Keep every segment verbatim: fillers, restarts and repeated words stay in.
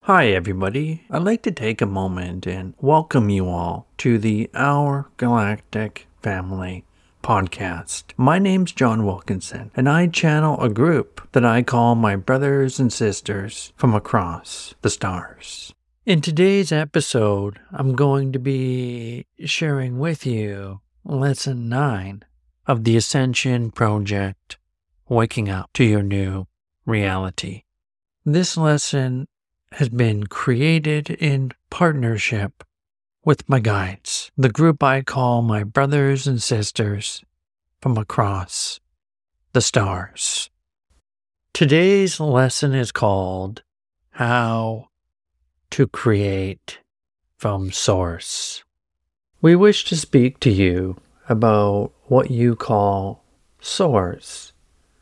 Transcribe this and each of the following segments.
Hi, everybody. I'd like to take a moment and welcome you all to the Our Galactic Family podcast. My name's John Wilkinson, and I channel a group that I call my brothers and sisters from across the stars. In today's episode, I'm going to be sharing with you Lesson nine of the Ascension Project, Waking Up to Your New Reality. This lesson has been created in partnership with my guides, the group I call my brothers and sisters from across the stars. Today's lesson is called How to Create from Source. We wish to speak to you about what you call Source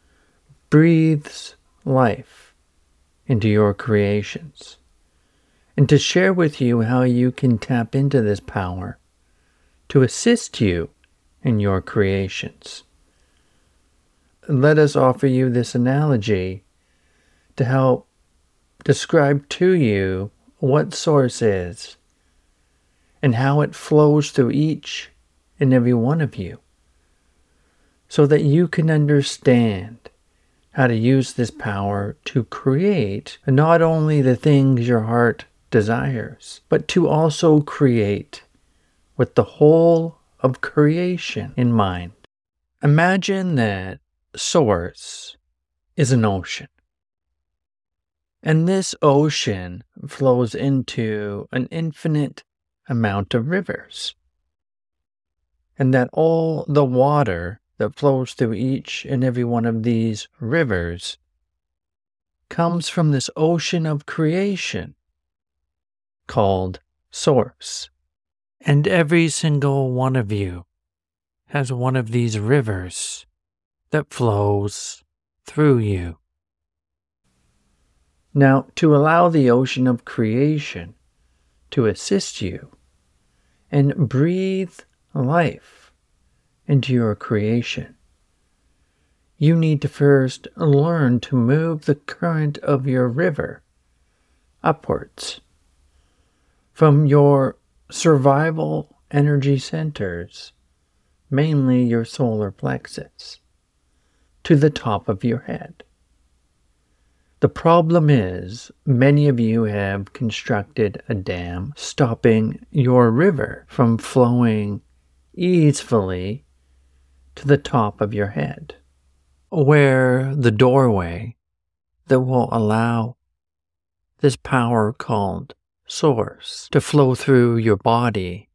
breathes life into your creations, and to share with you how you can tap into this power to assist you in your creations. Let us offer you this analogy to help describe to you what Source is and how it flows through each and every one of you, so that you can understand how to use this power to create not only the things your heart desires, but to also create with the whole of creation in mind. Imagine that Source is an ocean, and this ocean flows into an infinite amount of rivers, and that all the water that flows through each and every one of these rivers comes from this ocean of creation called Source. And every single one of you has one of these rivers that flows through you. Now, to allow the ocean of creation to assist you and breathe life into your creation, you need to first learn to move the current of your river upwards from your survival energy centers, mainly your solar plexus, to the top of your head. The problem is, many of you have constructed a dam stopping your river from flowing easily to the top of your head, where the doorway that will allow this power called Source to flow through your body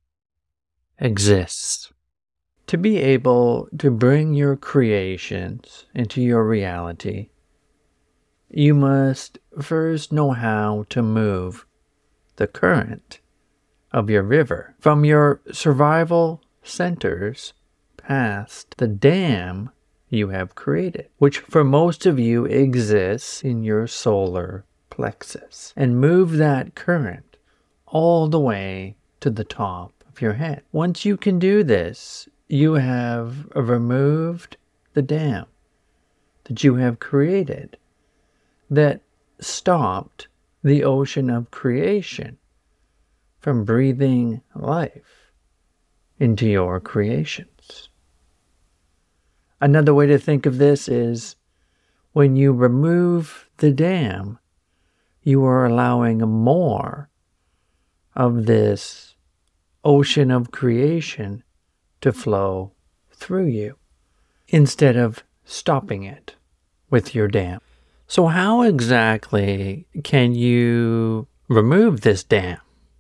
exists. To be able to bring your creations into your reality, you must first know how to move the current of your river from your survival centers past the dam you have created, which for most of you exists in your solar plexus, and move that current all the way to the top of your head. Once you can do this, you have removed the dam that you have created that stopped the ocean of creation from breathing life into your creations. Another way to think of this is when you remove the dam, you are allowing more of this ocean of creation to flow through you instead of stopping it with your dam. So how exactly can you remove this dam?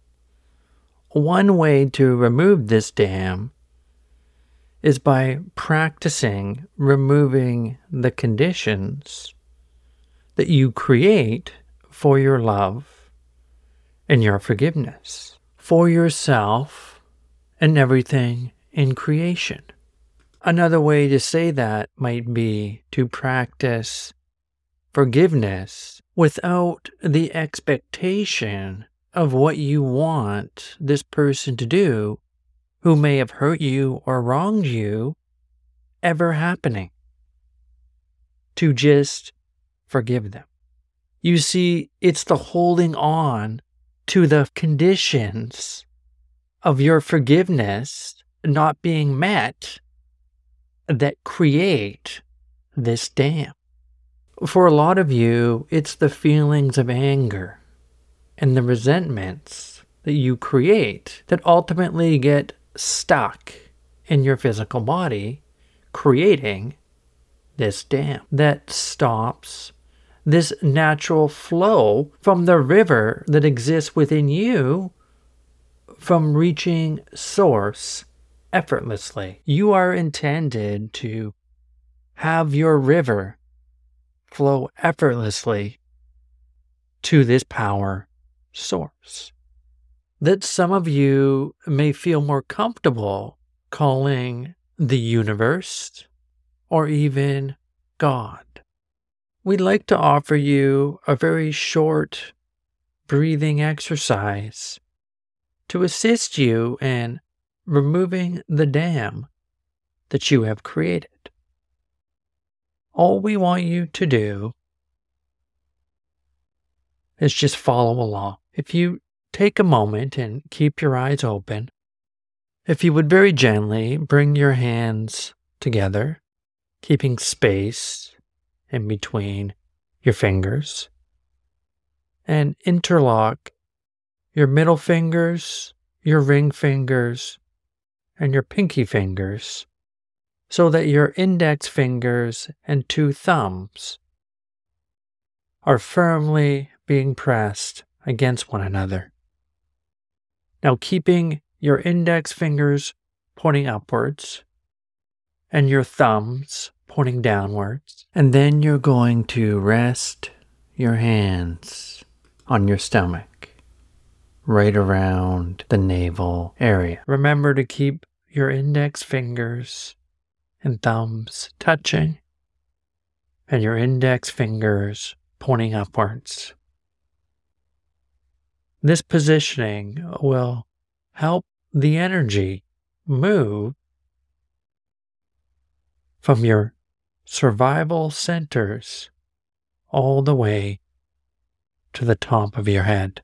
One way to remove this dam is by practicing removing the conditions that you create for your love and your forgiveness, for yourself and everything in creation. Another way to say that might be to practice forgiveness without the expectation of what you want this person to do who may have hurt you or wronged you ever happening. To just forgive them. You see, it's the holding on to the conditions of your forgiveness not being met that create this dam. For a lot of you, it's the feelings of anger and the resentments that you create that ultimately get stuck in your physical body, creating this dam that stops this natural flow from the river that exists within you from reaching source effortlessly. You are intended to have your river flow effortlessly to this power source that some of you may feel more comfortable calling the universe or even God. We'd like to offer you a very short breathing exercise to assist you in removing the dam that you have created. All we want you to do is just follow along. If you take a moment and keep your eyes open, if you would very gently bring your hands together, keeping space in between your fingers, and interlock your middle fingers, your ring fingers, and your pinky fingers so that your index fingers and two thumbs are firmly being pressed against one another. Now, keeping your index fingers pointing upwards and your thumbs pointing downwards, and then you're going to rest your hands on your stomach, right around the navel area. Remember to keep your index fingers and thumbs touching, and your index fingers pointing upwards. This positioning will help the energy move from your survival centers all the way to the top of your head.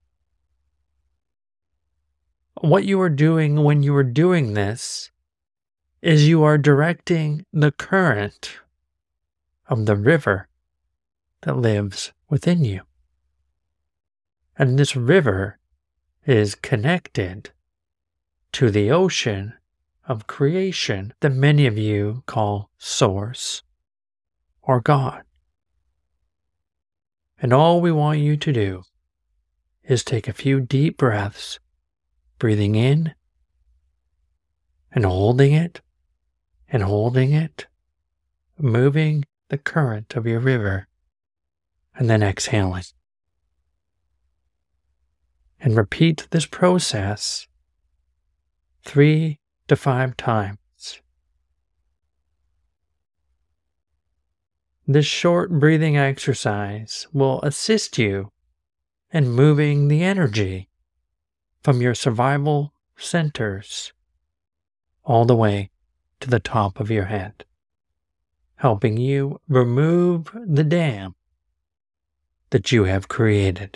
What you are doing when you are doing this is you are directing the current of the river that lives within you. And this river is connected to the ocean of creation that many of you call Source or God. And all we want you to do is take a few deep breaths, breathing in and holding it and holding it, moving the current of your river, and then exhaling. And repeat this process three to five times. This short breathing exercise will assist you in moving the energy from your survival centers all the way to the top of your head, helping you remove the dam that you have created.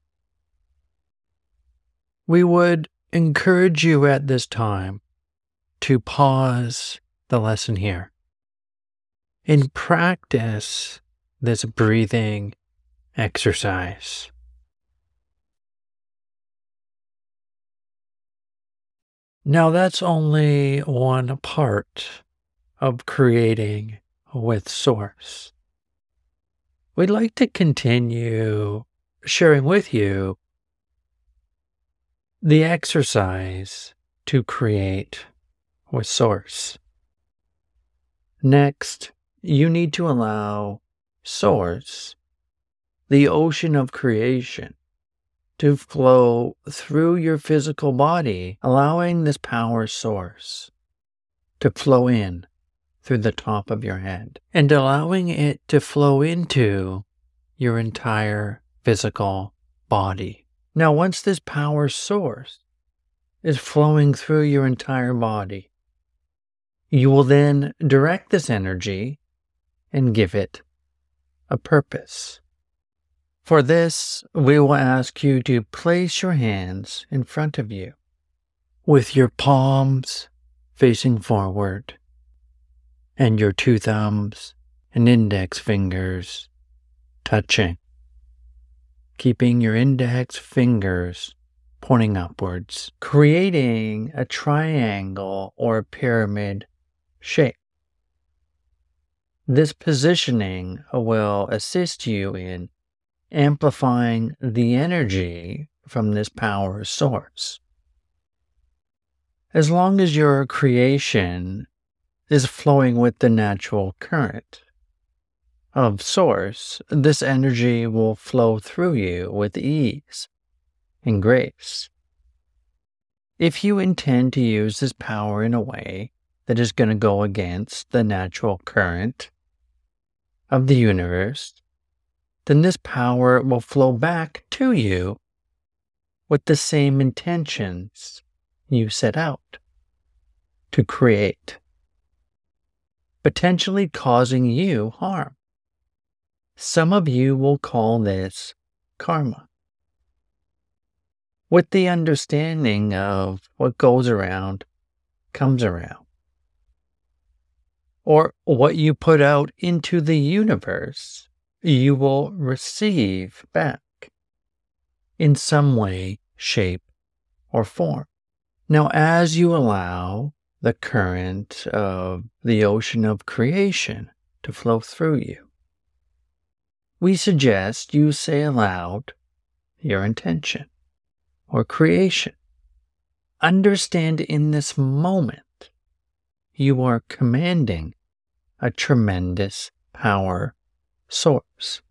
We would encourage you at this time to pause the lesson here and practice this breathing exercise. Now, that's only one part of creating with Source. We'd like to continue sharing with you the exercise to create with Source. Next, you need to allow Source, the ocean of creation, to flow through your physical body, allowing this power source to flow in through the top of your head and allowing it to flow into your entire physical body. Now, once this power source is flowing through your entire body, you will then direct this energy and give it a purpose. For this, we will ask you to place your hands in front of you, with your palms facing forward, and your two thumbs and index fingers touching, keeping your index fingers pointing upwards, creating a triangle or a pyramid shape. This positioning will assist you in amplifying the energy from this power source. As long as your creation is flowing with the natural current of source, this energy will flow through you with ease and grace. If you intend to use this power in a way that is going to go against the natural current of the universe, then this power will flow back to you with the same intentions you set out to create, potentially causing you harm. Some of you will call this karma, with the understanding of what goes around comes around, or what you put out into the universe you will receive back in some way, shape, or form. Now, as you allow the current of the ocean of creation to flow through you, we suggest you say aloud your intention or creation. Understand in this moment you are commanding a tremendous power source.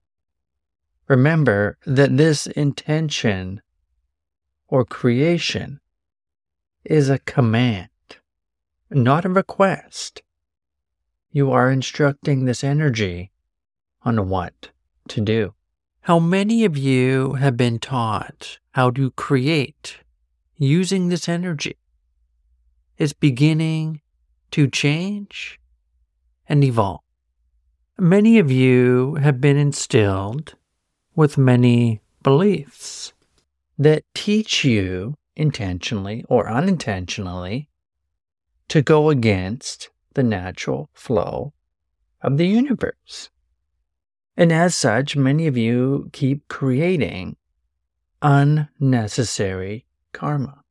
Remember that this intention or creation is a command, not a request. You are instructing this energy on what to do. How many of you have been taught how to create using this energy is beginning to change and evolve. Many of you have been instilled with many beliefs that teach you intentionally or unintentionally to go against the natural flow of the universe. And as such, many of you keep creating unnecessary karma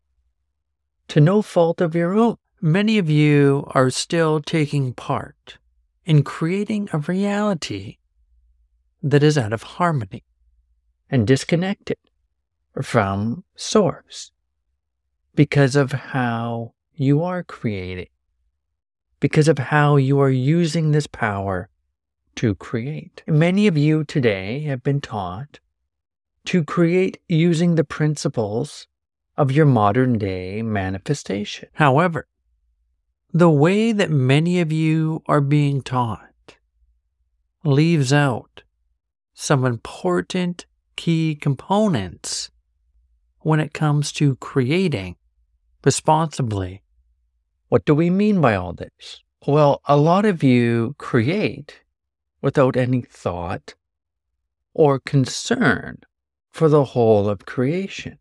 to no fault of your own. Many of you are still taking part in creating a reality that is out of harmony and disconnected from source because of how you are creating, because of how you are using this power to create. Many of you today have been taught to create using the principles of your modern day manifestation. However, the way that many of you are being taught leaves out some important key components when it comes to creating responsibly. What do we mean by all this? Well, a lot of you create without any thought or concern for the whole of creation.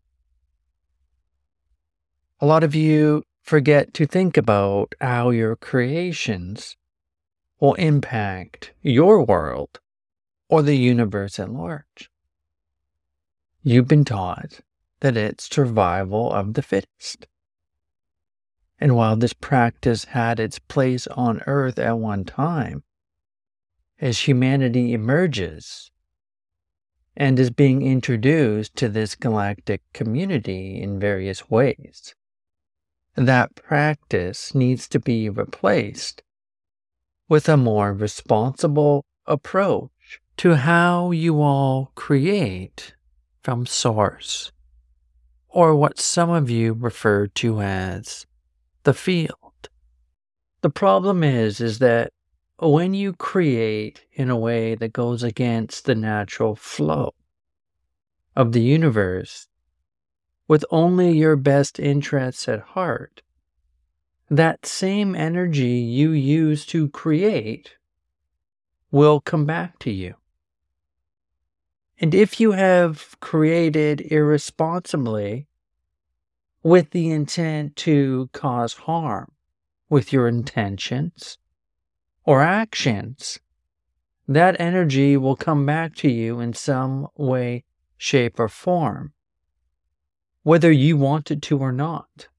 A lot of you forget to think about how your creations will impact your world or the universe at large. You've been taught that it's survival of the fittest. And while this practice had its place on Earth at one time, as humanity emerges and is being introduced to this galactic community in various ways, that practice needs to be replaced with a more responsible approach to how you all create from source, or what some of you refer to as the field. The problem is, is that when you create in a way that goes against the natural flow of the universe, with only your best interests at heart, that same energy you use to create will come back to you. And if you have created irresponsibly with the intent to cause harm with your intentions or actions, that energy will come back to you in some way, shape, or form, whether you want it to or not.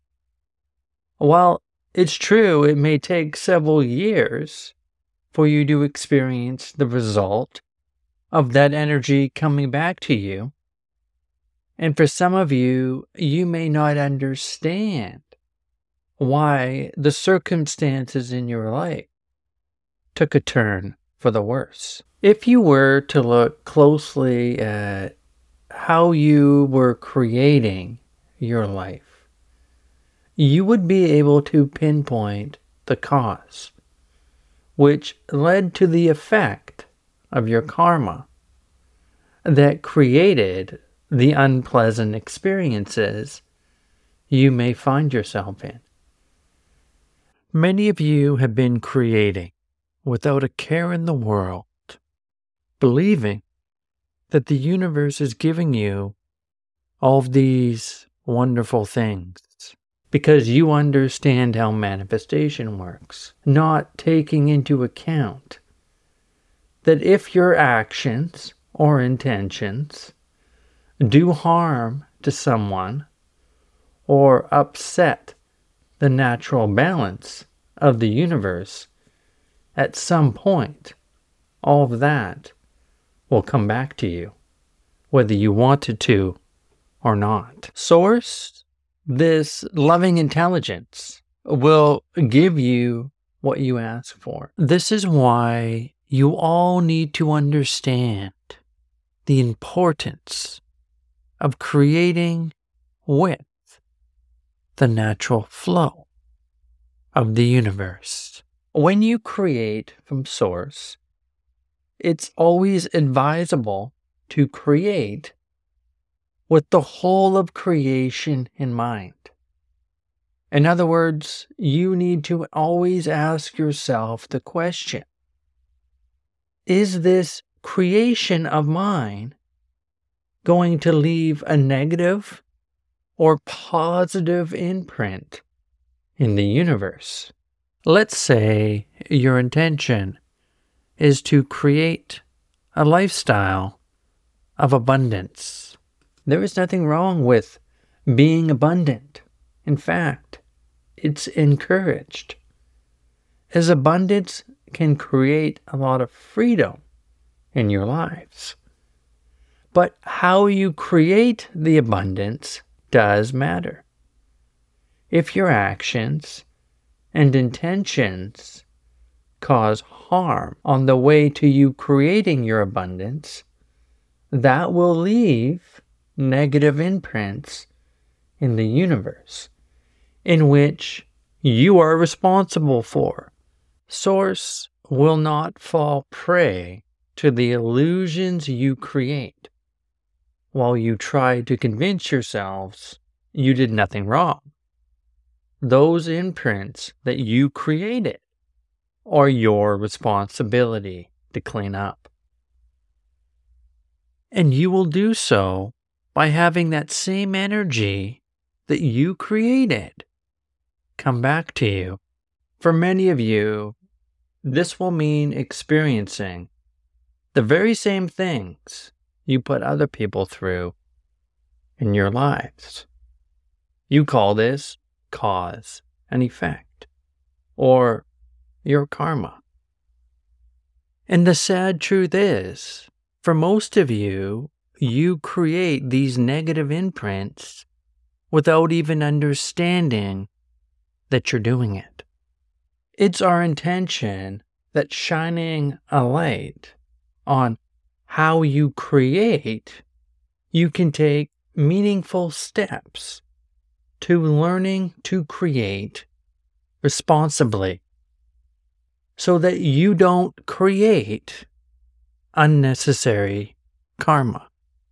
While it's true it may take several years for you to experience the result of that energy coming back to you, and for some of you, you may not understand why the circumstances in your life took a turn for the worse. If you were to look closely at how you were creating your life, you would be able to pinpoint the cause, which led to the effect of your karma that created the unpleasant experiences you may find yourself in. Many of you have been creating without a care in the world, believing that the universe is giving you all of these wonderful things because you understand how manifestation works, not taking into account that if your actions or intentions do harm to someone or upset the natural balance of the universe, at some point, all of that will come back to you, whether you want it to or not. Source, this loving intelligence, will give you what you ask for. This is why you all need to understand the importance of creating with the natural flow of the universe. When you create from source, it's always advisable to create with the whole of creation in mind. In other words, you need to always ask yourself the question, is this creation of mine going to leave a negative or positive imprint in the universe? Let's say your intention is to create a lifestyle of abundance. There is nothing wrong with being abundant. In fact, it's encouraged, as abundance can create a lot of freedom in your lives. But how you create the abundance does matter. If your actions and intentions cause harm on the way to you creating your abundance, that will leave negative imprints in the universe, in which you are responsible for. Source will not fall prey to the illusions you create while you try to convince yourselves you did nothing wrong. Those imprints that you created are your responsibility to clean up. And you will do so by having that same energy that you created come back to you. For many of you, this will mean experiencing the very same things you put other people through in your lives. You call this cause and effect, or your karma. And the sad truth is, for most of you, you create these negative imprints without even understanding that you're doing it. It's our intention that shining a light on how you create, you can take meaningful steps to learning to create responsibly, so that you don't create unnecessary karma.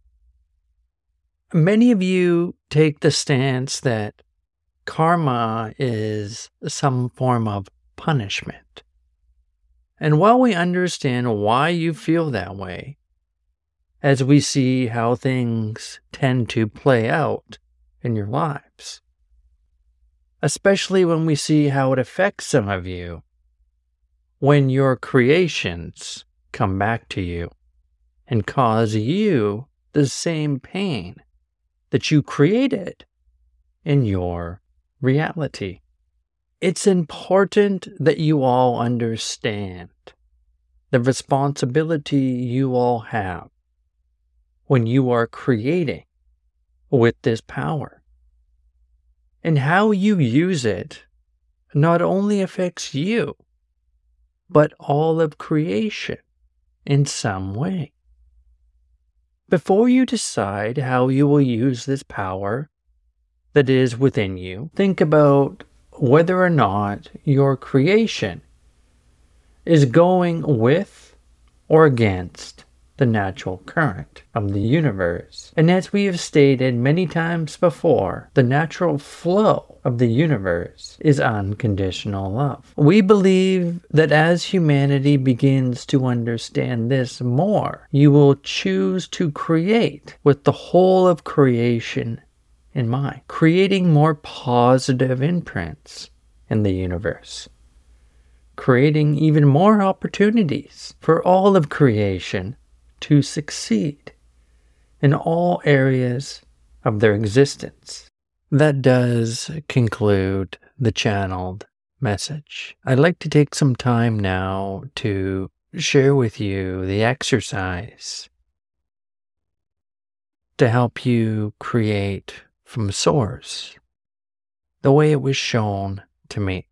Many of you take the stance that karma is some form of punishment. And while we understand why you feel that way, as we see how things tend to play out in your lives, especially when we see how it affects some of you when your creations come back to you and cause you the same pain that you created in your reality. It's important that you all understand the responsibility you all have when you are creating with this power. And how you use it not only affects you, but all of creation in some way. Before you decide how you will use this power that is within you, think about whether or not your creation is going with or against the natural current of the universe. And as we have stated many times before, the natural flow of the universe is unconditional love. We believe that as humanity begins to understand this more, you will choose to create with the whole of creation in mind, creating more positive imprints in the universe, creating even more opportunities for all of creation to succeed in all areas of their existence. That does conclude the channeled message. I'd like to take some time now to share with you the exercise to help you create from source the way it was shown to me.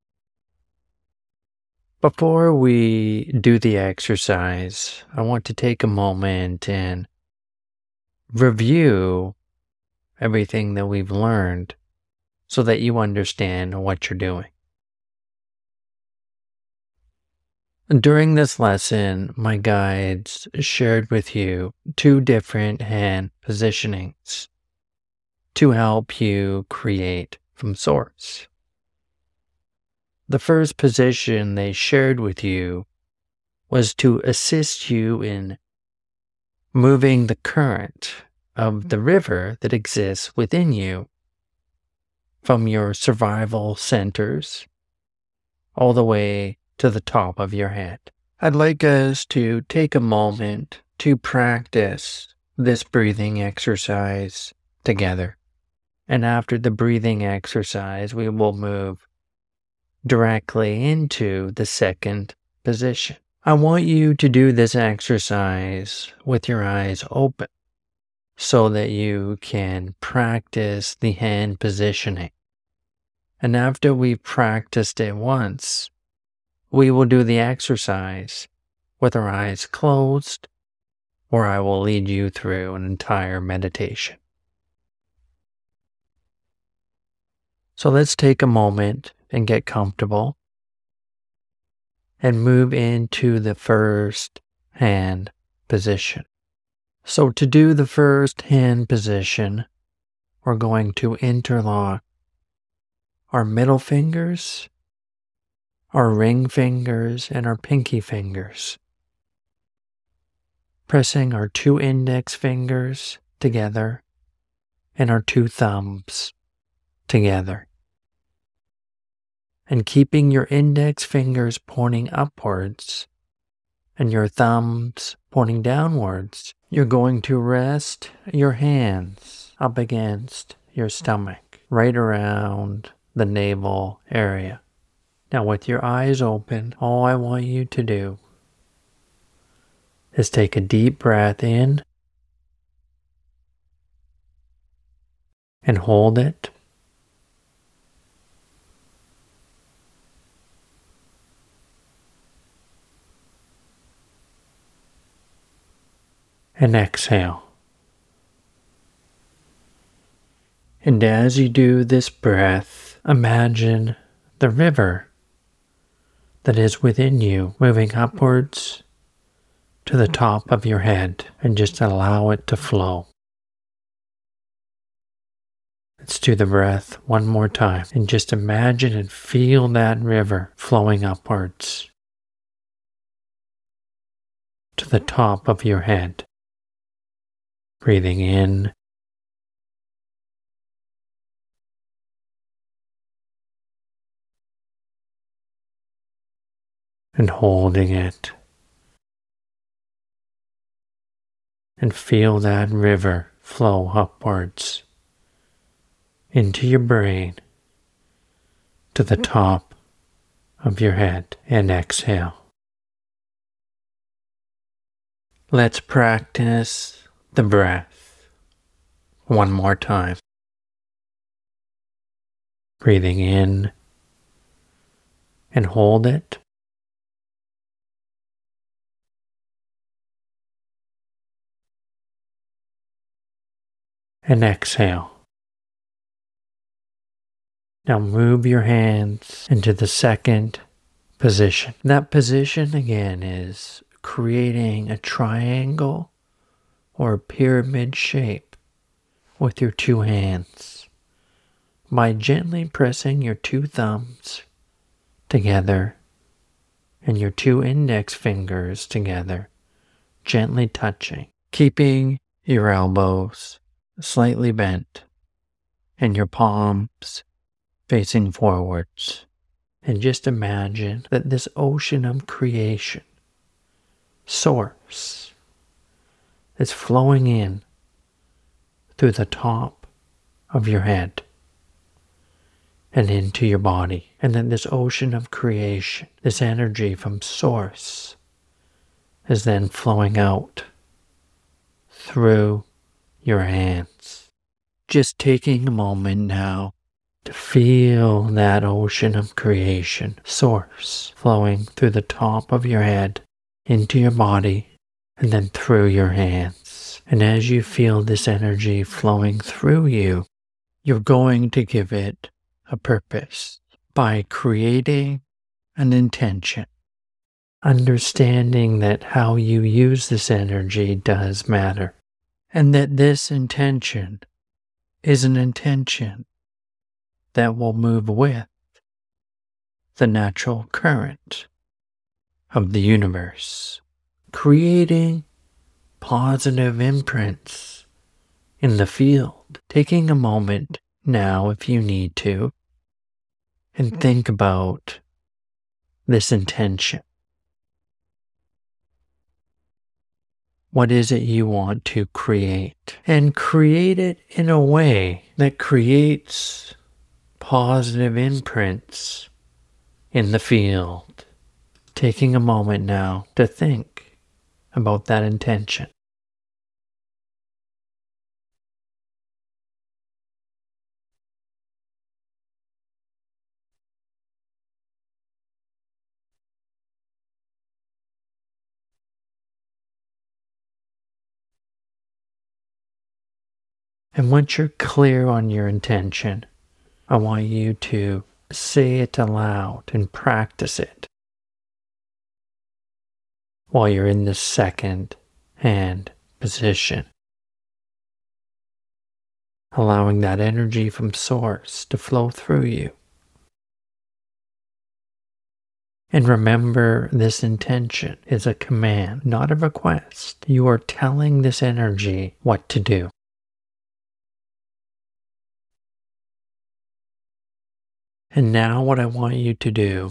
Before we do the exercise, I want to take a moment and review everything that we've learned so that you understand what you're doing. During this lesson, my guides shared with you two different hand positionings to help you create from source. The first position they shared with you was to assist you in moving the current of the river that exists within you from your survival centers all the way to the top of your head. I'd like us to take a moment to practice this breathing exercise together. And after the breathing exercise, we will move directly into the second position. I want you to do this exercise with your eyes open so that you can practice the hand positioning. And after we've practiced it once, we will do the exercise with our eyes closed, where I will lead you through an entire meditation. So let's take a moment and get comfortable and move into the first hand position. So to do the first hand position, we're going to interlock our middle fingers, our ring fingers, and our pinky fingers, pressing our two index fingers together and our two thumbs together, and keeping your index fingers pointing upwards and your thumbs pointing downwards, you're going to rest your hands up against your stomach, right around the navel area. Now, with your eyes open, all I want you to do is take a deep breath in and hold it. And exhale. And as you do this breath, imagine the river that is within you moving upwards to the top of your head, and just allow it to flow. Let's do the breath one more time, and just imagine and feel that river flowing upwards to the top of your head. Breathing in and holding it. And feel that river flow upwards into your brain to the top of your head, and exhale. Let's practice the breath one more time. Breathing in and hold it. And exhale. Now move your hands into the second position. That position again is creating a triangle or a pyramid shape with your two hands by gently pressing your two thumbs together and your two index fingers together, gently touching, keeping your elbows slightly bent and your palms facing forwards. And just imagine that this ocean of creation, source, is flowing in through the top of your head and into your body. And then this ocean of creation, this energy from source, is then flowing out through your hands. Just taking a moment now to feel that ocean of creation, source, flowing through the top of your head, into your body, and then through your hands. And as you feel this energy flowing through you, you're going to give it a purpose by creating an intention, understanding that how you use this energy does matter, and that this intention is an intention that will move with the natural current of the universe, creating positive imprints in the field. Taking a moment now, if you need to, and think about this intention. What is it you want to create? And create it in a way that creates positive imprints in the field. Taking a moment now to think about that intention. And once you're clear on your intention, I want you to say it aloud and practice it while you're in the second hand position, allowing that energy from source to flow through you. And remember, this intention is a command, not a request. You are telling this energy what to do. And now what I want you to do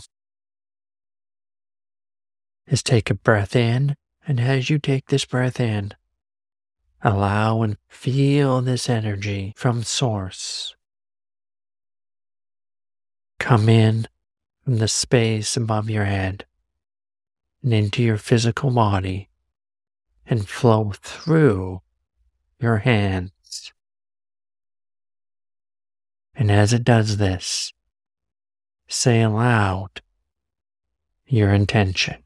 is take a breath in, and as you take this breath in, allow and feel this energy from source come in from the space above your head and into your physical body and flow through your hands. And as it does this, say aloud your intention.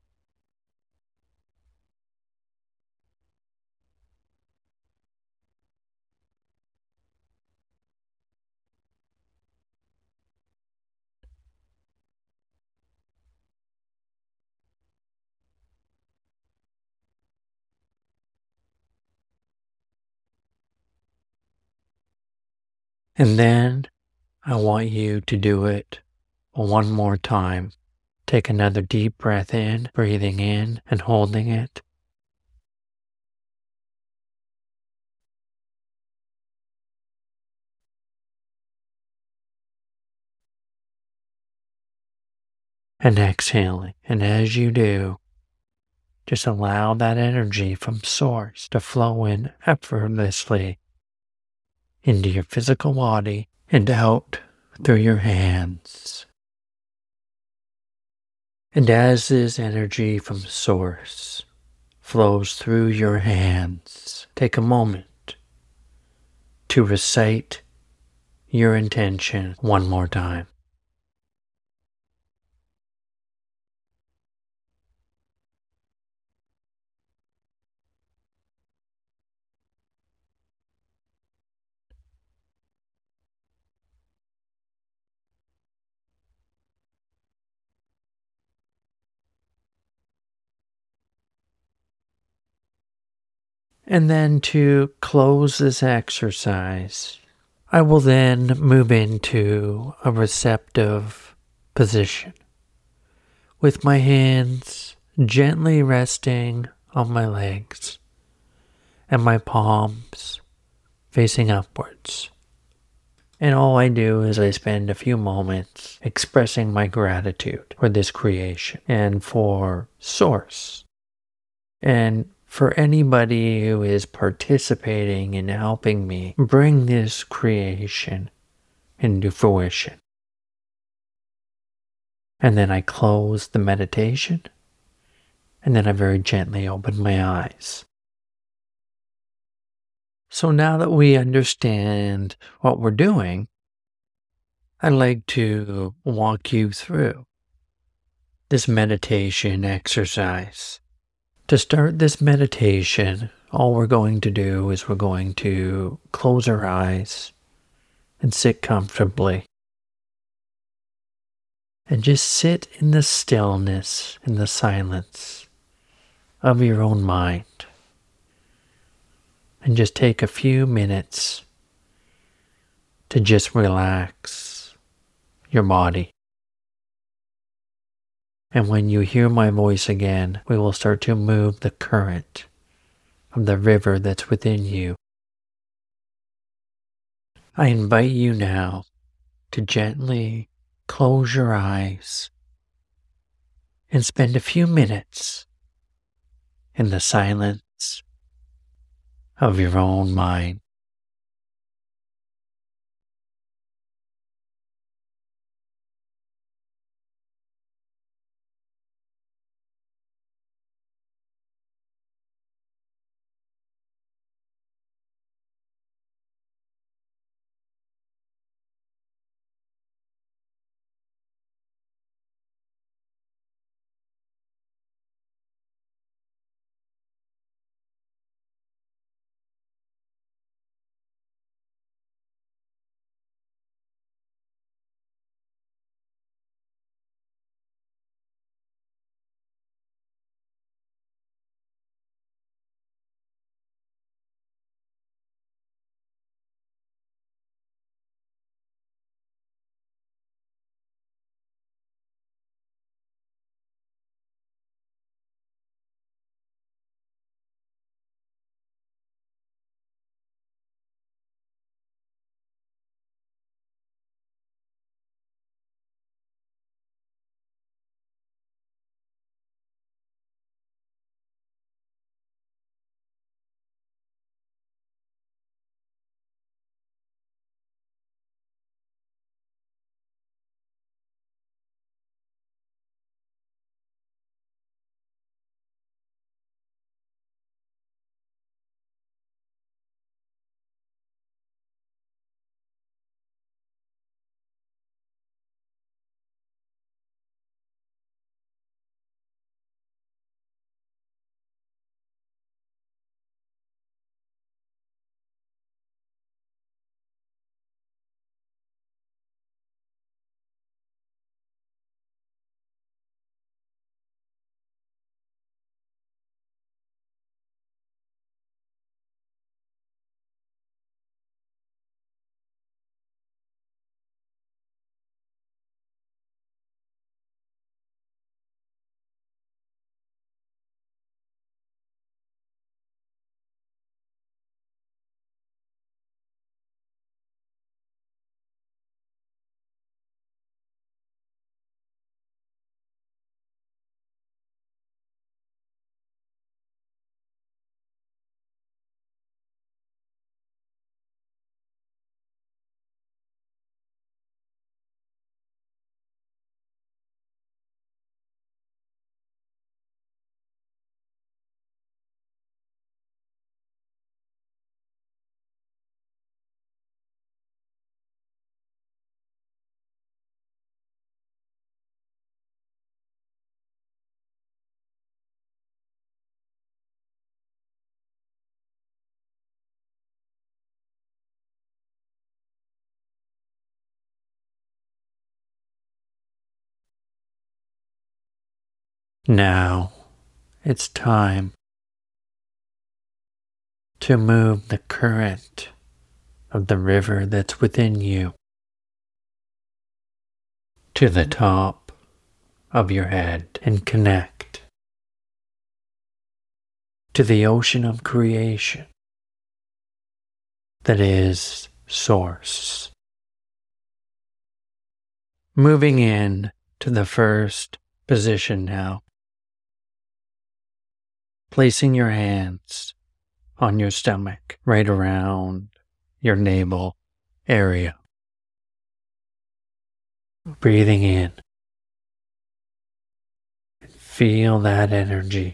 And then I want you to do it one more time. Take another deep breath in, breathing in and holding it. and exhaling. And as you do, just allow that energy from Source to flow in effortlessly into your physical body and out through your hands. And as this energy from Source flows through your hands, take a moment to recite your intention one more time. And then to close this exercise, I will then move into a receptive position with my hands gently resting on my legs and my palms facing upwards. And all I do is I spend a few moments expressing my gratitude for this creation and for Source. And for anybody who is participating in helping me bring this creation into fruition. And then I close the meditation, and then I very gently open my eyes. So now that we understand what we're doing, I'd like to walk you through this meditation exercise. To start this meditation, all we're going to do is we're going to close our eyes and sit comfortably. And just sit in the stillness and the silence of your own mind. And just take a few minutes to just relax your body. And when you hear my voice again, we will start to move the current of the river that's within you. I invite you now to gently close your eyes and spend a few minutes in the silence of your own mind. Now it's time to move the current of the river that's within you to the top of your head and connect to the ocean of creation that is Source. Moving in to the first position now, placing your hands on your stomach right around your navel area. Breathing in. Feel that energy,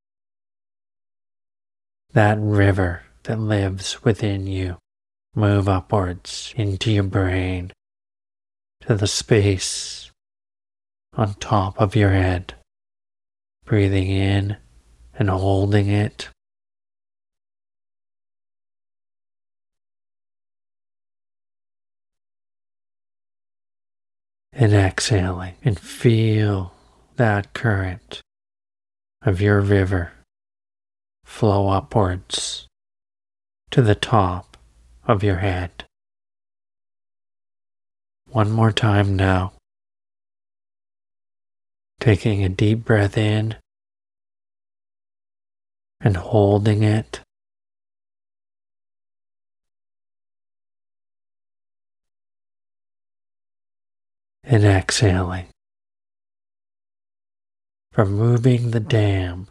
that river that lives within you. Move upwards into your brain to the space on top of your head. Breathing in and holding it. And exhaling, and feel that current of your river flow upwards to the top of your head. One more time now. Taking a deep breath in and holding it. And exhaling, removing the dam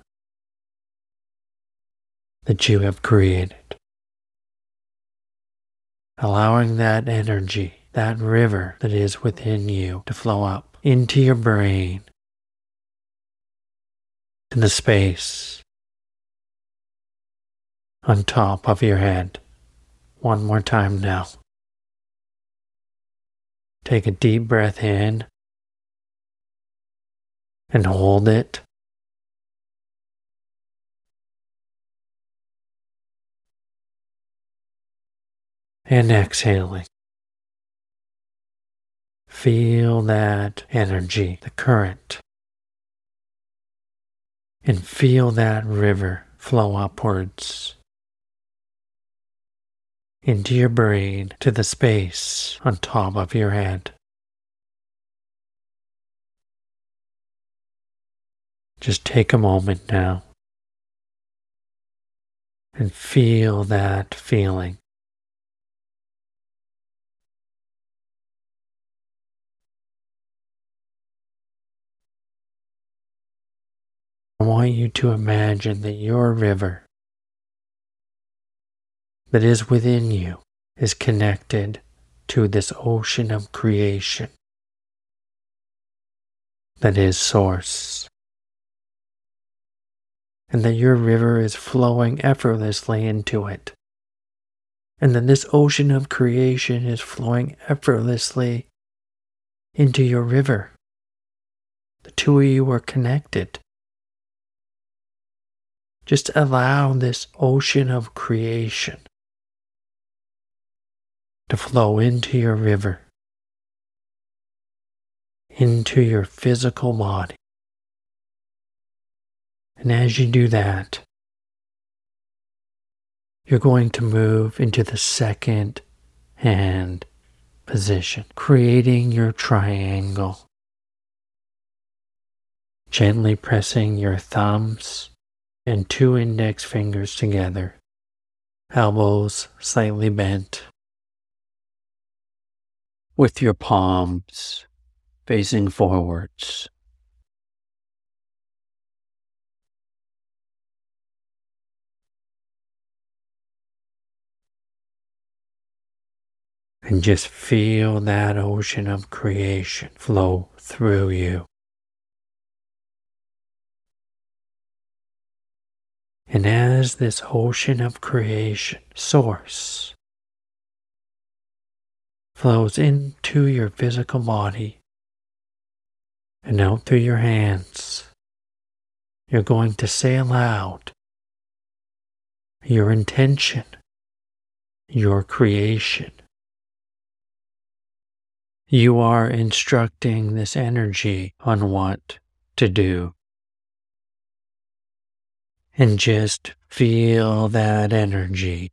that you have created, allowing that energy, that river that is within you to flow up into your brain, to the space on top of your head. One more time now. Take a deep breath in and hold it. And exhaling. Feel that energy, the current, and feel that river flow upwards into your brain to the space on top of your head. Just take a moment now and feel that feeling. I want you to imagine that your river that is within you is connected to this ocean of creation that is Source, and that your river is flowing effortlessly into it, and that this ocean of creation is flowing effortlessly into your river. The two of you are connected. Just allow this ocean of creation to flow into your river, into your physical body. And as you do that, you're going to move into the second hand position, creating your triangle. Gently pressing your thumbs and two index fingers together, elbows slightly bent, with your palms facing forwards. And just feel that ocean of creation flow through you. And as this ocean of creation, Source, flows into your physical body and out through your hands, you're going to say aloud your intention, your creation. You are instructing this energy on what to do. And just feel that energy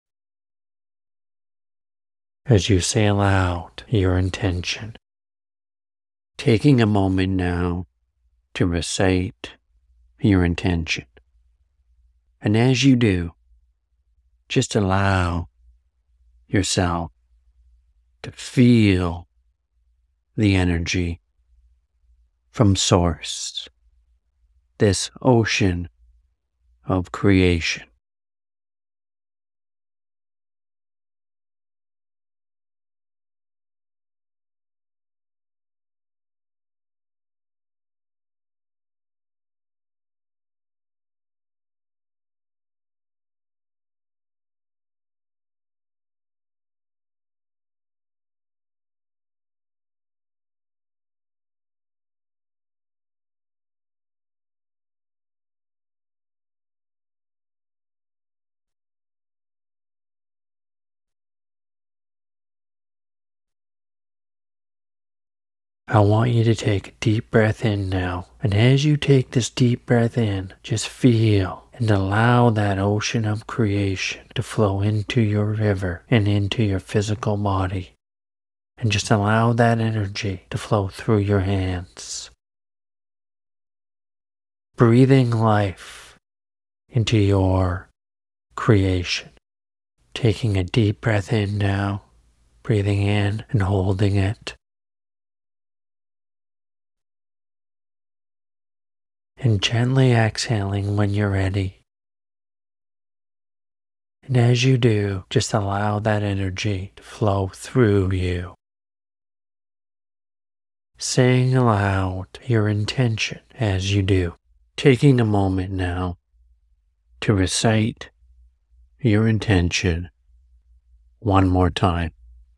as you sail out your intention. Taking a moment now to recite your intention. And as you do, just allow yourself to feel the energy from Source, this ocean of creation. I want you to take a deep breath in now. And as you take this deep breath in, just feel and allow that ocean of creation to flow into your river and into your physical body. And just allow that energy to flow through your hands. Breathing life into your creation. Taking a deep breath in now, breathing in and holding it. And gently exhaling when you're ready. And as you do, just allow that energy to flow through you. Saying aloud your intention as you do. Taking a moment now to recite your intention one more time.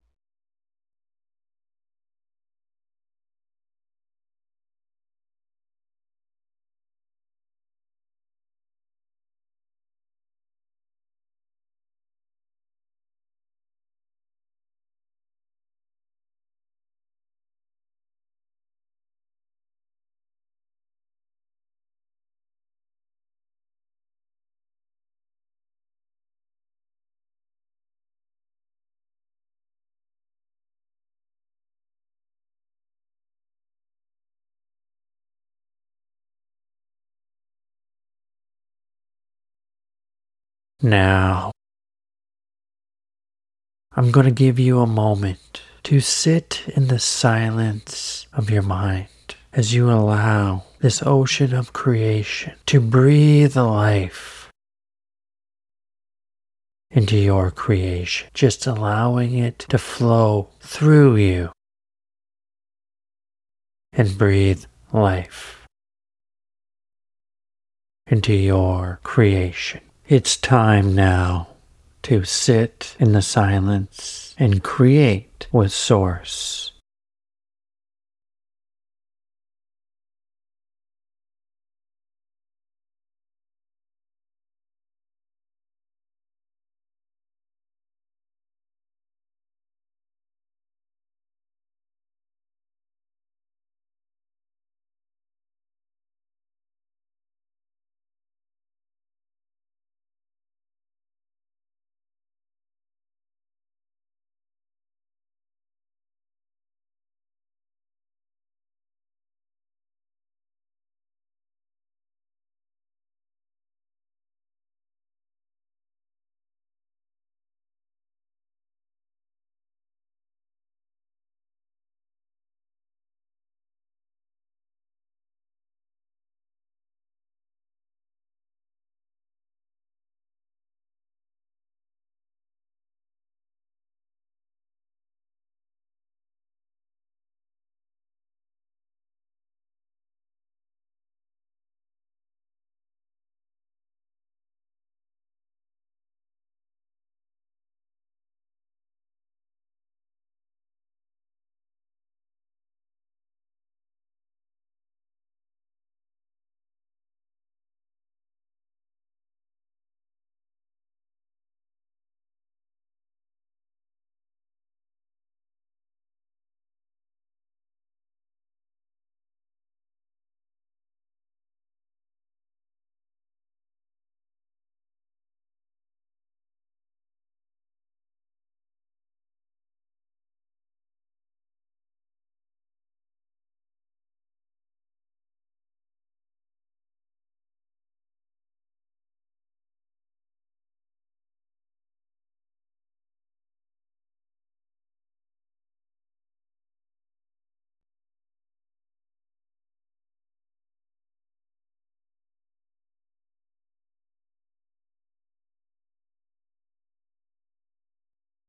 Now, I'm going to give you a moment to sit in the silence of your mind as you allow this ocean of creation to breathe life into your creation, just allowing it to flow through you and breathe life into your creation. It's time now to sit in the silence and create with Source.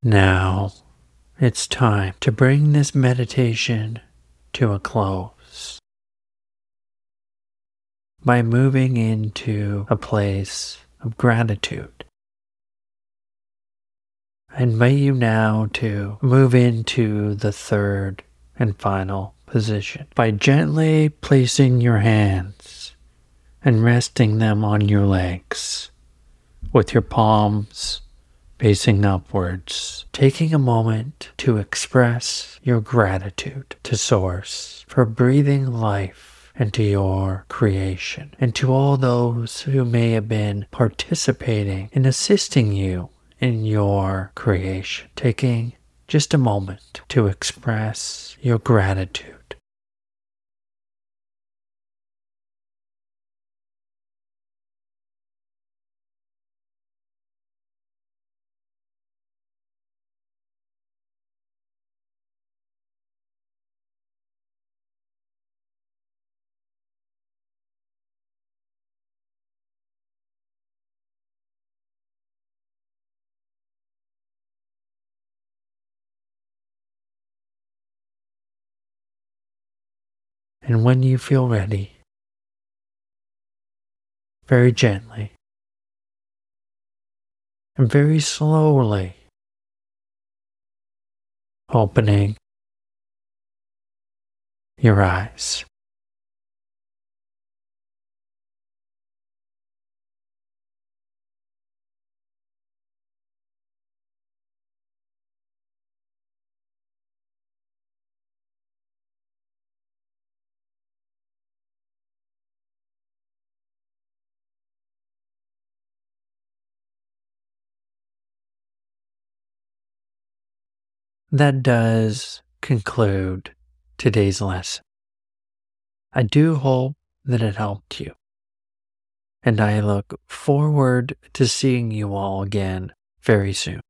Now, it's time to bring this meditation to a close by moving into a place of gratitude. I invite you now to move into the third and final position by gently placing your hands and resting them on your legs with your palms facing upwards, taking a moment to express your gratitude to Source for breathing life into your creation, and to all those who may have been participating in assisting you in your creation, taking just a moment to express your gratitude. And when you feel ready, very gently and very slowly opening your eyes. That does conclude today's lesson. I do hope that it helped you, and I look forward to seeing you all again very soon.